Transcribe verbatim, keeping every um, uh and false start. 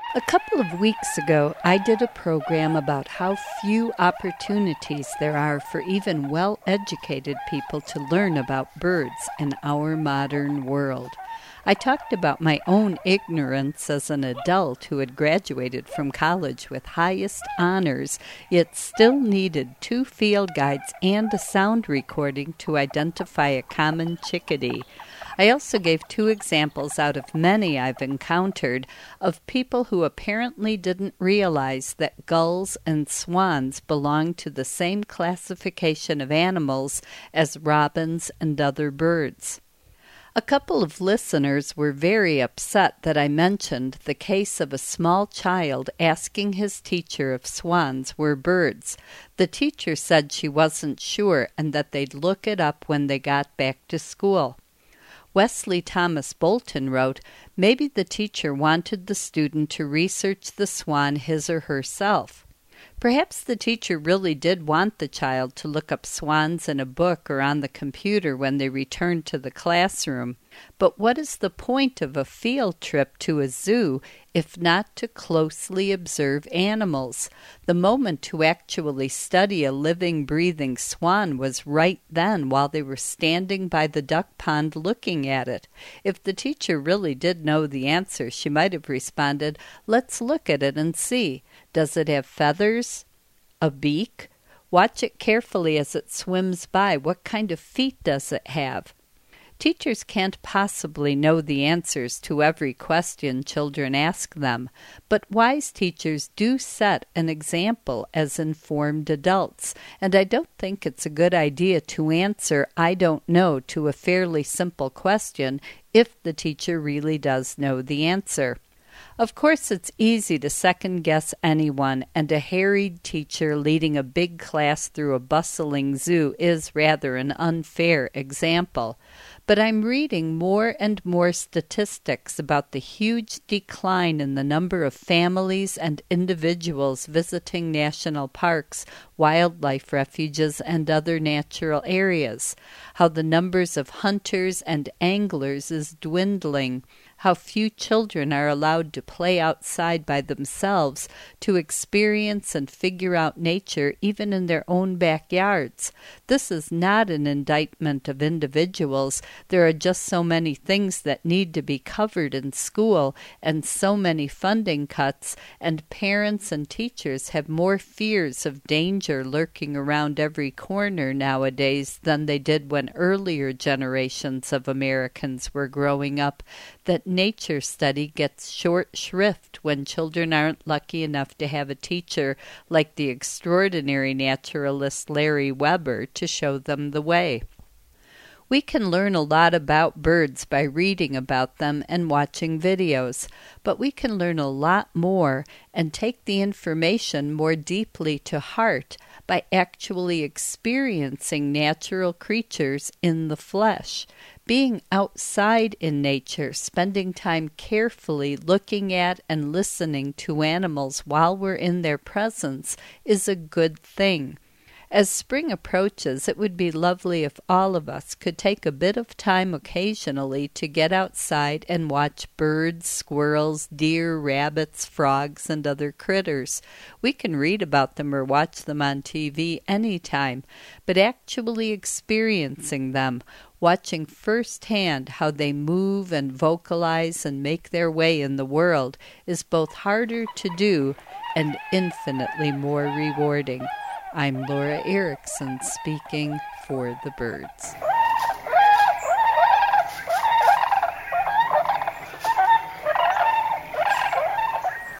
A couple of weeks ago, I did a program about how few opportunities there are for even well-educated people to learn about birds in our modern world. I talked about my own ignorance as an adult who had graduated from college with highest honors, yet still needed two field guides and a sound recording to identify a common chickadee. I also gave two examples out of many I've encountered of people who apparently didn't realize that gulls and swans belong to the same classification of animals as robins and other birds. A couple of listeners were very upset that I mentioned the case of a small child asking his teacher if swans were birds. The teacher said she wasn't sure and that they'd look it up when they got back to school. Wesley Thomas Bolton wrote, maybe the teacher wanted the student to research the swan his or herself. Perhaps the teacher really did want the child to look up swans in a book or on the computer when they returned to the classroom. But what is the point of a field trip to a zoo if not to closely observe animals? The moment to actually study a living, breathing swan was right then while they were standing by the duck pond looking at it. If the teacher really did know the answer, she might have responded, "Let's look at it and see. Does it have feathers? A beak? Watch it carefully as it swims by. What kind of feet does it have?" Teachers can't possibly know the answers to every question children ask them, but wise teachers do set an example as informed adults, and I don't think it's a good idea to answer "I don't know" to a fairly simple question if the teacher really does know the answer. Of course, it's easy to second-guess anyone, and a harried teacher leading a big class through a bustling zoo is rather an unfair example. But I'm reading more and more statistics about the huge decline in the number of families and individuals visiting national parks, wildlife refuges, and other natural areas, how the numbers of hunters and anglers is dwindling, how few children are allowed to play outside by themselves to experience and figure out nature even in their own backyards. This is not an indictment of individuals. There are just so many things that need to be covered in school and so many funding cuts, and parents and teachers have more fears of danger lurking around every corner nowadays than they did when earlier generations of Americans were growing up, that nature study gets short shrift when children aren't lucky enough to have a teacher like the extraordinary naturalist Larry Weber to show them the way. We can learn a lot about birds by reading about them and watching videos, but we can learn a lot more and take the information more deeply to heart by actually experiencing natural creatures in the flesh. Being outside in nature, spending time carefully looking at and listening to animals while we're in their presence is a good thing. As spring approaches, it would be lovely if all of us could take a bit of time occasionally to get outside and watch birds, squirrels, deer, rabbits, frogs, and other critters. We can read about them or watch them on T V anytime, but actually experiencing them, watching firsthand how they move and vocalize and make their way in the world, is both harder to do and infinitely more rewarding. I'm Laura Erickson speaking for the birds.